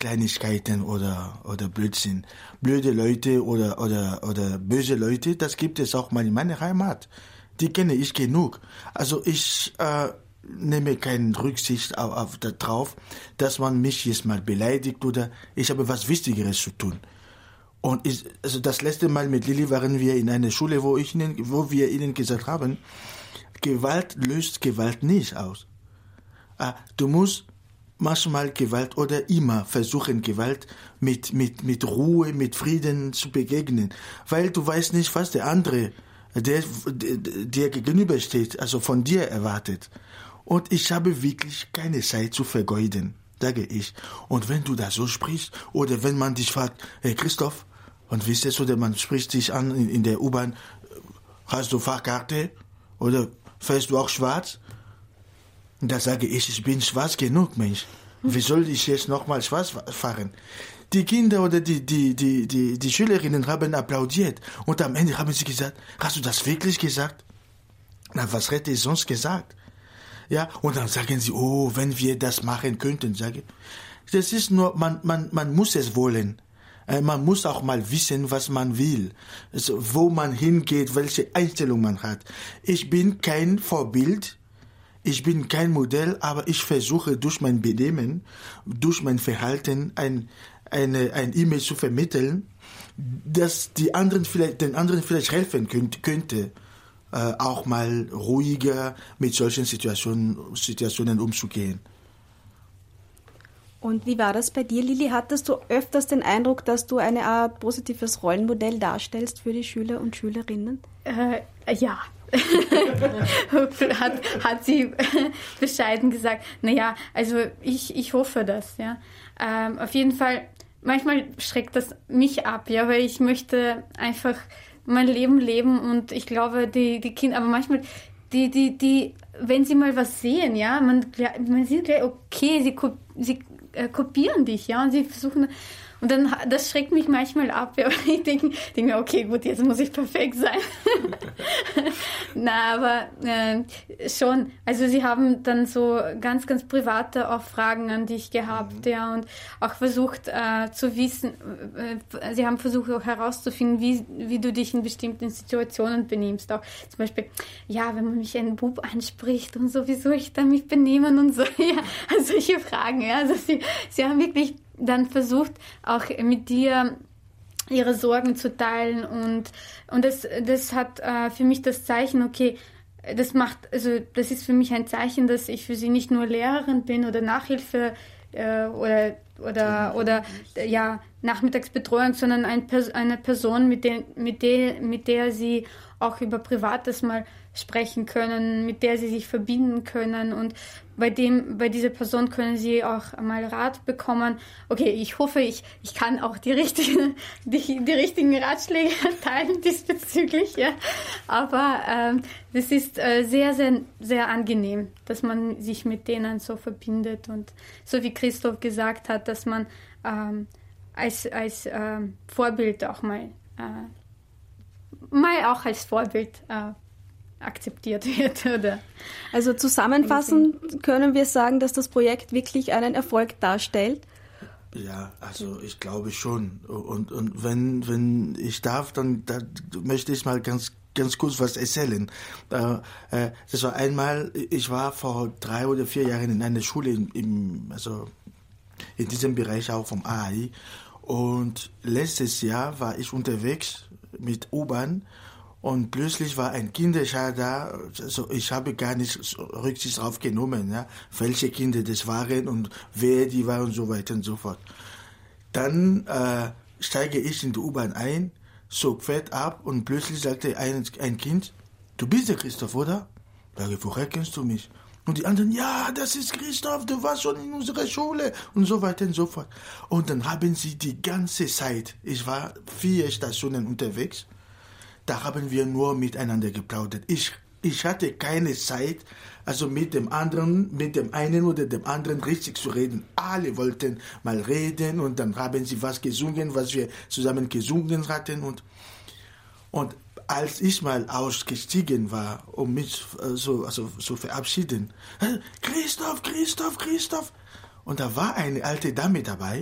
Kleinigkeiten oder, oder Blödsinn. Blöde Leute oder, oder, oder böse Leute, das gibt es auch mal in meiner Heimat. Die kenne ich genug. Also ich äh, nehme keine Rücksicht auf, auf darauf, dass man mich jetzt mal beleidigt oder ich habe was Wichtigeres zu tun. Und ich, also das letzte Mal mit Lilly waren wir in einer Schule, wo, ich ihnen, wo wir ihnen gesagt haben, Gewalt löst Gewalt nicht aus. Ah, du musst manchmal Gewalt oder immer versuchen, Gewalt mit, mit, mit Ruhe, mit Frieden zu begegnen. Weil du weißt nicht, was der andere, der dir gegenübersteht, also von dir erwartet. Und ich habe wirklich keine Zeit zu vergeuden, sage ich. Und wenn du da so sprichst, oder wenn man dich fragt, hey Christoph, und wisst ihr, oder man spricht dich an in, in der U-Bahn, hast du Fahrkarte? Oder fährst du auch schwarz? Und da sage ich, ich bin schwarz genug, Mensch. Wie soll ich jetzt nochmal schwarz fahren? Die Kinder oder die, die, die, die, die Schülerinnen haben applaudiert. Und am Ende haben sie gesagt, hast du das wirklich gesagt? Na, was hätte ich sonst gesagt? Ja, und dann sagen sie, oh, wenn wir das machen könnten, sage ich. Das ist nur, man, man, man muss es wollen. Man muss auch mal wissen, was man will, also, wo man hingeht, welche Einstellung man hat. Ich bin kein Vorbild. Ich bin kein Modell, aber ich versuche durch mein Benehmen, durch mein Verhalten ein, eine, ein Image zu vermitteln, dass die anderen vielleicht, den anderen vielleicht helfen könnte, könnte äh, auch mal ruhiger mit solchen Situationen, Situationen umzugehen.
Und wie war das bei dir, Lilly? Hattest du öfters den Eindruck, dass du eine Art positives Rollenmodell darstellst für die Schüler und Schülerinnen?
Äh, ja. hat, hat sie bescheiden gesagt. Naja, also ich, ich hoffe das, ja. Ähm, auf jeden Fall, manchmal schreckt das mich ab, ja, weil ich möchte einfach mein Leben leben und ich glaube, die, die Kinder, aber manchmal, die, die, die, wenn sie mal was sehen, ja, man, man sieht gleich, okay, sie, sie äh, kopieren dich, ja, und sie versuchen, und dann, das schreckt mich manchmal ab, ja, weil ich denke, denke mir, okay, gut, jetzt muss ich perfekt sein. Na, aber äh, schon, also sie haben dann so ganz, ganz private auch Fragen an dich gehabt, ja, und auch versucht äh, zu wissen, äh, sie haben versucht auch herauszufinden, wie, wie du dich in bestimmten Situationen benimmst. Auch zum Beispiel, ja, wenn man mich einen Bub anspricht und so, wie soll ich dann mich benehmen und so, ja, also solche Fragen, ja, also sie, sie haben wirklich dann versucht, auch mit dir ihre Sorgen zu teilen und, und das, das hat äh, für mich das Zeichen, okay, das macht, also das ist für mich ein Zeichen, dass ich für sie nicht nur Lehrerin bin oder Nachhilfe äh, oder, oder, oder ja, Nachmittagsbetreuung, sondern ein, eine Person, mit der, mit, der, mit der sie auch über Privates mal sprechen können, mit der sie sich verbinden können und bei dem, bei dieser Person können sie auch mal Rat bekommen. Okay, ich hoffe, ich, ich kann auch die richtigen, die, die richtigen Ratschläge teilen diesbezüglich, ja. Aber ähm, das ist äh, sehr, sehr, sehr angenehm, dass man sich mit denen so verbindet und so wie Christoph gesagt hat, dass man ähm, als, als ähm, Vorbild auch mal, äh, mal auch als Vorbild äh, akzeptiert wird, oder?
Also zusammenfassend können wir sagen, dass das Projekt wirklich einen Erfolg darstellt.
Ja, also ich glaube schon. Und, und wenn, wenn ich darf, dann, dann möchte ich mal ganz, ganz kurz was erzählen. Äh, äh, das war einmal, ich war vor drei oder vier Jahren in einer Schule, im, im, also in diesem Bereich auch vom A I. Und letztes Jahr war ich unterwegs mit U-Bahn. Und plötzlich war ein Kinderschar da, also ich habe gar nicht Rücksicht drauf genommen, ja, welche Kinder das waren und wer die waren und so weiter und so fort. Dann äh, steige ich in die U-Bahn ein, so fährt ab und plötzlich sagte ein, ein Kind, du bist der Christoph, oder? Ich sage, woher kennst du mich? Und die anderen, ja, das ist Christoph, du warst schon in unserer Schule und so weiter und so fort. Und dann haben sie die ganze Zeit, ich war vier Stationen unterwegs, da haben wir nur miteinander geplaudert. Ich, ich hatte keine Zeit, also mit dem anderen, mit dem einen oder dem anderen richtig zu reden. Alle wollten mal reden und dann haben sie was gesungen, was wir zusammen gesungen hatten. Und, und als ich mal ausgestiegen war, um mich so, also, so verabschieden, Christoph, Christoph, Christoph. Und da war eine alte Dame dabei,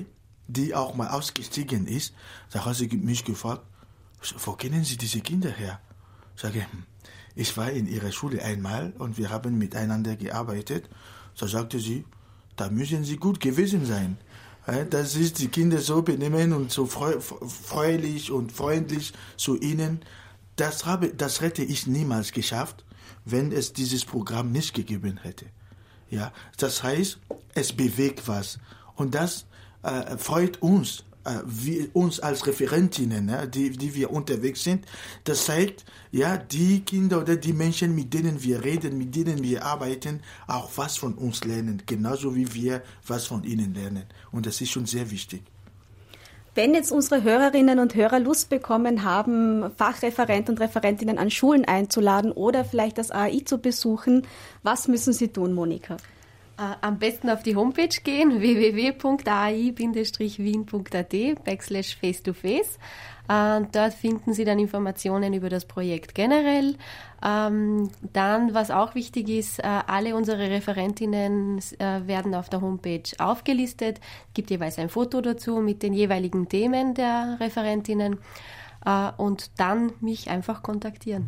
die auch mal ausgestiegen ist, da hat sie mich gefragt, wo kennen Sie diese Kinder her? Ich sage, ich war in ihrer Schule einmal und wir haben miteinander gearbeitet. So sagte sie, da müssen Sie gut gewesen sein. Das ist, die Kinder so benehmen und so freudig und freundlich zu ihnen. Das, habe, das hätte ich niemals geschafft, wenn es dieses Programm nicht gegeben hätte. Ja, das heißt, es bewegt was. Und das äh, freut uns, äh, wie, uns als Referentinnen, ja, die, die wir unterwegs sind. Das zeigt, ja, die Kinder oder die Menschen, mit denen wir reden, mit denen wir arbeiten, auch was von uns lernen. Genauso wie wir was von ihnen lernen. Und das ist schon sehr wichtig.
Wenn jetzt unsere Hörerinnen und Hörer Lust bekommen haben, Fachreferenten und Referentinnen an Schulen einzuladen oder vielleicht das A A I zu besuchen, was müssen sie tun, Monika?
Am besten auf die Homepage gehen, w w w punkt a i bindestrich wien punkt a t backslash face to face. Dort finden Sie dann Informationen über das Projekt generell. Dann, was auch wichtig ist, alle unsere Referentinnen werden auf der Homepage aufgelistet. Es gibt jeweils ein Foto dazu mit den jeweiligen Themen der Referentinnen und dann mich einfach kontaktieren.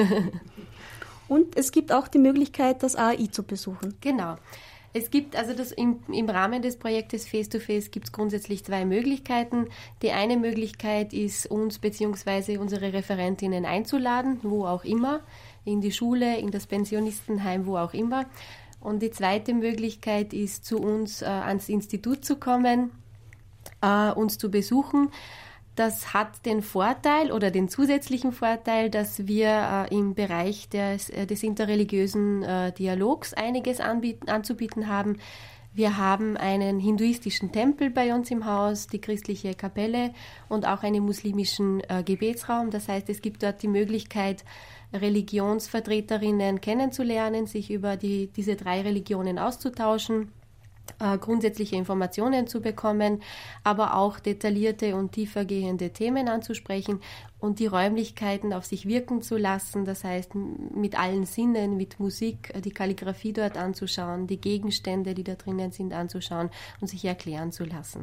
Und es gibt auch die Möglichkeit, das A A I zu besuchen.
Genau. Es gibt also das im, im Rahmen des Projektes Face-to-Face gibt es grundsätzlich zwei Möglichkeiten. Die eine Möglichkeit ist, uns bzw. unsere Referentinnen einzuladen, wo auch immer, in die Schule, in das Pensionistenheim, wo auch immer. Und die zweite Möglichkeit ist, zu uns äh, ans Institut zu kommen, äh, uns zu besuchen. Das hat den Vorteil oder den zusätzlichen Vorteil, dass wir äh, im Bereich des, äh, des interreligiösen äh, Dialogs einiges anbieten, anzubieten haben. Wir haben einen hinduistischen Tempel bei uns im Haus, die christliche Kapelle und auch einen muslimischen äh, Gebetsraum. Das heißt, es gibt dort die Möglichkeit, Religionsvertreterinnen kennenzulernen, sich über die, diese drei Religionen auszutauschen, äh, grundsätzliche Informationen zu bekommen, aber auch detaillierte und tiefergehende Themen anzusprechen und die Räumlichkeiten auf sich wirken zu lassen, das heißt mit allen Sinnen, mit Musik, die Kalligrafie dort anzuschauen, die Gegenstände, die da drinnen sind, anzuschauen und sich erklären zu lassen.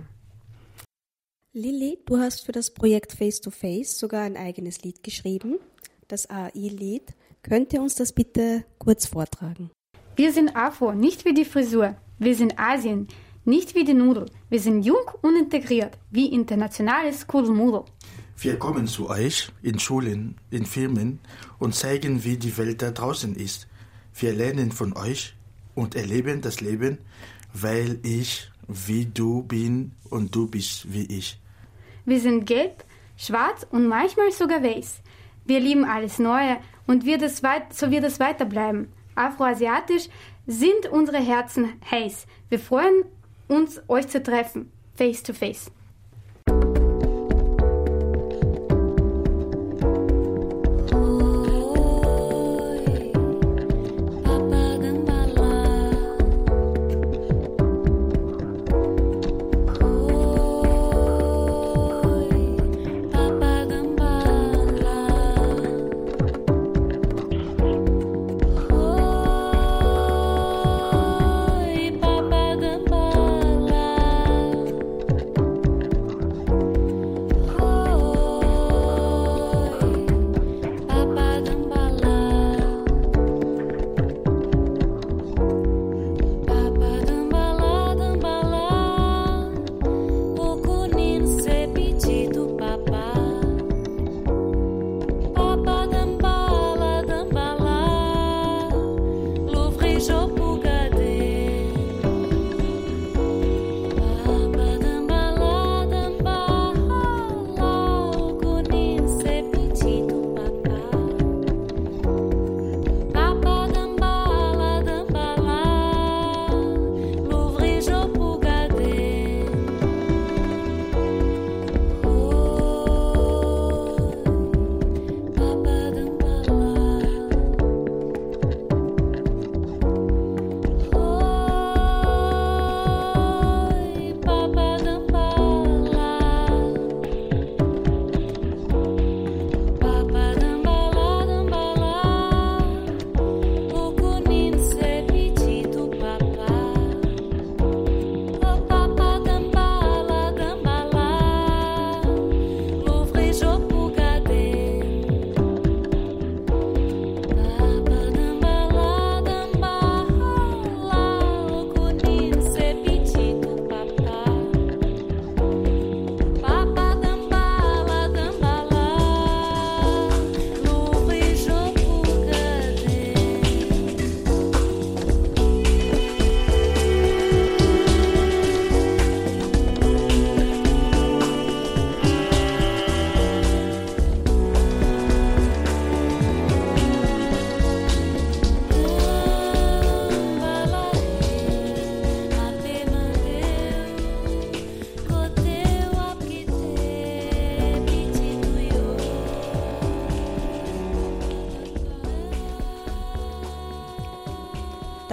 Lilly, du hast für das Projekt Face to Face sogar ein eigenes Lied geschrieben, das A A I-Lied. Könnt ihr uns das bitte kurz vortragen?
Wir sind Afro, nicht wie die Frisur. Wir sind Asien, nicht wie die Nudel. Wir sind jung und integriert, wie internationales Kuddelmuddel.
Wir kommen zu euch in Schulen, in Firmen und zeigen, wie die Welt da draußen ist. Wir lernen von euch und erleben das Leben, weil ich wie du bin und du bist wie ich.
Wir sind gelb, schwarz und manchmal sogar weiß. Wir lieben alles Neue und wir das weit, so wird es weiterbleiben. Afroasiatisch sind unsere Herzen heiß. Wir freuen uns, euch zu treffen, face to face.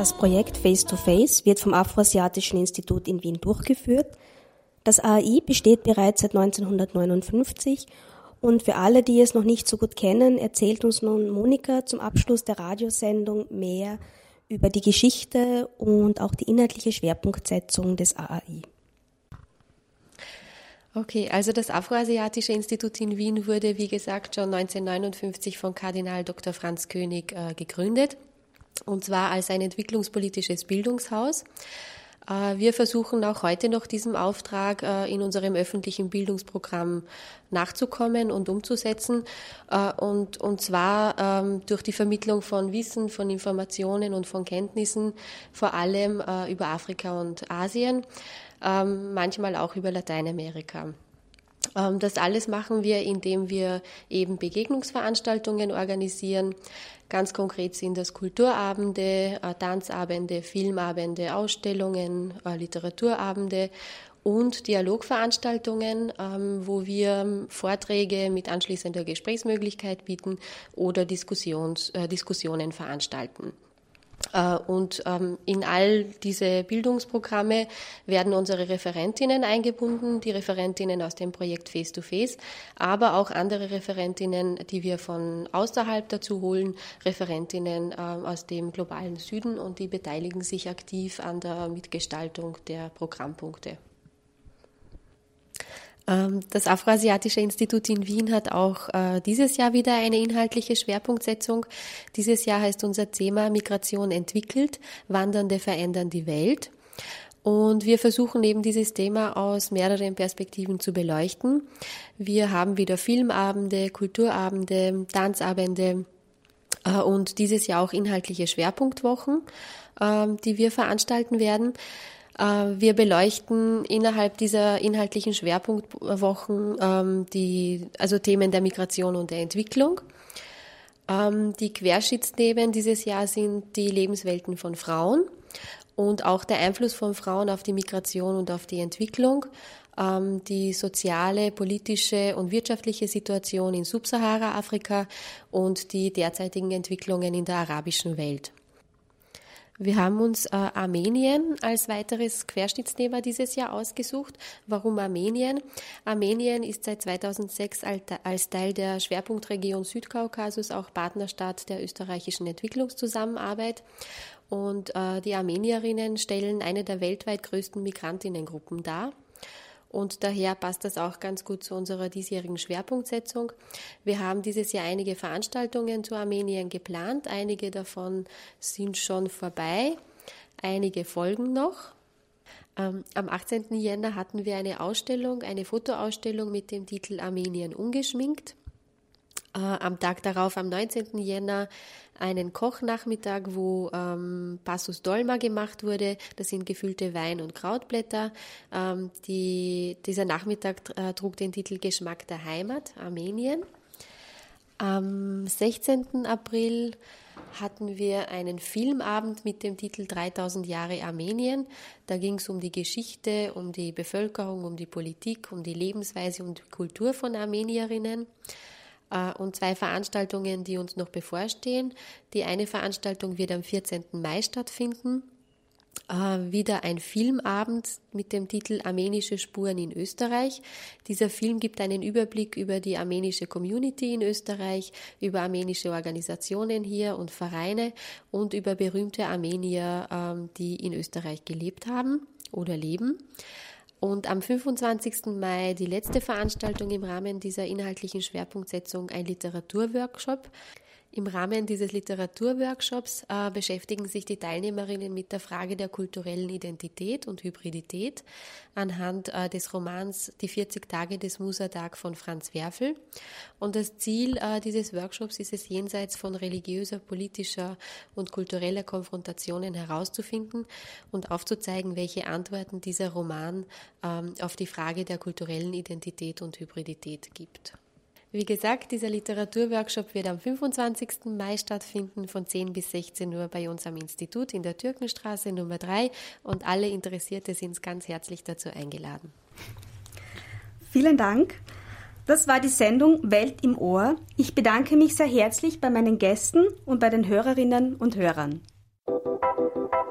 Das Projekt Face to Face wird vom Afroasiatischen Institut in Wien durchgeführt. Das A A I besteht bereits seit neunzehnhundertneunundfünfzig und für alle, die es noch nicht so gut kennen, erzählt uns nun Monika zum Abschluss der Radiosendung mehr über die Geschichte und auch die inhaltliche Schwerpunktsetzung des A A I.
Okay, also das Afroasiatische Institut in Wien wurde, wie gesagt, schon neunzehnhundertneunundfünfzig von Kardinal Doktor Franz König äh, gegründet, und zwar als ein entwicklungspolitisches Bildungshaus. Äh, wir versuchen auch heute noch diesem Auftrag äh, in unserem öffentlichen Bildungsprogramm nachzukommen und umzusetzen, äh, und, und zwar ähm, durch die Vermittlung von Wissen, von Informationen und von Kenntnissen, vor allem äh, über Afrika und Asien, ähm, manchmal auch über Lateinamerika. Ähm, das alles machen wir, indem wir eben Begegnungsveranstaltungen organisieren. Ganz konkret sind das Kulturabende, äh, Tanzabende, Filmabende, Ausstellungen, äh, Literaturabende und Dialogveranstaltungen, ähm, wo wir Vorträge mit anschließender Gesprächsmöglichkeit bieten oder Diskussions, äh, Diskussionen veranstalten. Und in all diese Bildungsprogramme werden unsere Referentinnen eingebunden, die Referentinnen aus dem Projekt Face to Face, aber auch andere Referentinnen, die wir von außerhalb dazu holen, Referentinnen aus dem globalen Süden, und die beteiligen sich aktiv an der Mitgestaltung der Programmpunkte. Das Afroasiatische Institut in Wien hat auch äh, dieses Jahr wieder eine inhaltliche Schwerpunktsetzung. Dieses Jahr heißt unser Thema Migration entwickelt, Wandernde verändern die Welt. Und wir versuchen eben dieses Thema aus mehreren Perspektiven zu beleuchten. Wir haben wieder Filmabende, Kulturabende, Tanzabende äh, und dieses Jahr auch inhaltliche Schwerpunktwochen, äh, die wir veranstalten werden. Wir beleuchten innerhalb dieser inhaltlichen Schwerpunktwochen ähm, die, also Themen der Migration und der Entwicklung. Ähm, die Querschnittsthemen dieses Jahr sind die Lebenswelten von Frauen und auch der Einfluss von Frauen auf die Migration und auf die Entwicklung, ähm, die soziale, politische und wirtschaftliche Situation in Subsahara-Afrika und die derzeitigen Entwicklungen in der arabischen Welt. Wir haben uns äh, Armenien als weiteres Querschnittsthema dieses Jahr ausgesucht. Warum Armenien? Armenien ist seit zweitausendsechs als Teil der Schwerpunktregion Südkaukasus auch Partnerstaat der österreichischen Entwicklungszusammenarbeit. Und äh, die Armenierinnen stellen eine der weltweit größten Migrantinnengruppen dar. Und daher passt das auch ganz gut zu unserer diesjährigen Schwerpunktsetzung. Wir haben dieses Jahr einige Veranstaltungen zu Armenien geplant. Einige davon sind schon vorbei, einige folgen noch. Ähm, am achtzehnten Jänner hatten wir eine Ausstellung, eine Fotoausstellung mit dem Titel Armenien ungeschminkt. Äh, am Tag darauf, am neunzehnten Jänner, einen Kochnachmittag, wo ähm, Passus Dolma gemacht wurde. Das sind gefüllte Wein- und Krautblätter. Ähm, die, dieser Nachmittag äh, trug den Titel Geschmack der Heimat, Armenien. Am sechzehnten April hatten wir einen Filmabend mit dem Titel dreitausend Jahre Armenien. Da ging es um die Geschichte, um die Bevölkerung, um die Politik, um die Lebensweise und die Kultur von Armenierinnen. Und zwei Veranstaltungen, die uns noch bevorstehen. Die eine Veranstaltung wird am vierzehnten Mai stattfinden. Äh, wieder ein Filmabend mit dem Titel Armenische Spuren in Österreich. Dieser Film gibt einen Überblick über die armenische Community in Österreich, über armenische Organisationen hier und Vereine und über berühmte Armenier, äh, die in Österreich gelebt haben oder leben. Und am fünfundzwanzigsten Mai die letzte Veranstaltung im Rahmen dieser inhaltlichen Schwerpunktsetzung, ein Literaturworkshop. Im Rahmen dieses Literaturworkshops äh, beschäftigen sich die Teilnehmerinnen mit der Frage der kulturellen Identität und Hybridität anhand äh, des Romans Die vierzig Tage des Musa-Dag von Franz Werfel. Und das Ziel äh, dieses Workshops ist es, jenseits von religiöser, politischer und kultureller Konfrontationen herauszufinden und aufzuzeigen, welche Antworten dieser Roman ähm, auf die Frage der kulturellen Identität und Hybridität gibt. Wie gesagt, dieser Literaturworkshop wird am fünfundzwanzigsten Mai stattfinden, von zehn bis sechzehn Uhr bei uns am Institut in der Türkenstraße Nummer drei, und alle Interessierte sind ganz herzlich dazu eingeladen.
Vielen Dank. Das war die Sendung Welt im Ohr. Ich bedanke mich sehr herzlich bei meinen Gästen und bei den Hörerinnen und Hörern.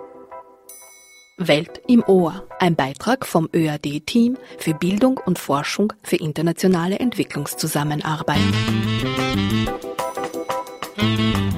Welt im Ohr, ein Beitrag vom Ö A D-Team für Bildung und Forschung für internationale Entwicklungszusammenarbeit.